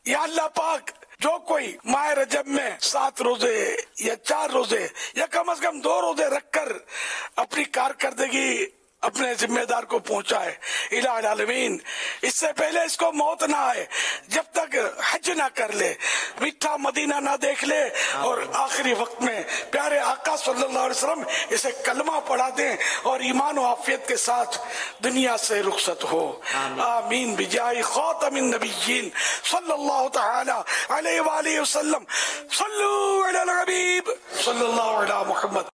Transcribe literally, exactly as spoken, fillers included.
या अल्लाह पाक जो कोई माह रजब में सात रोजे या चार रोजे या कम से कम दो रोजे रखकर अपनी कारकर्दगी अपने जिम्मेदार को पहुंचाए इलाही आलमीन, इससे पहले इसको मौत ना आए, जब तक हज ना कर ले, मीठा मदीना ना देख ले और आखिरी वक्त में प्यारे आका सल्लल्लाहु अलैहि वसल्लम इसे कलमा पढ़ा दें और ईमान और आफियत के साथ दुनिया से रुखसत हो। आमीन बिजाई खातमिन नबिय्यीन सल्लल्लाहु तआला अलैहि व आलिहि वसल्लम। सल्लू अला हबीब सल्लल्लाहु अला मुहम्मद।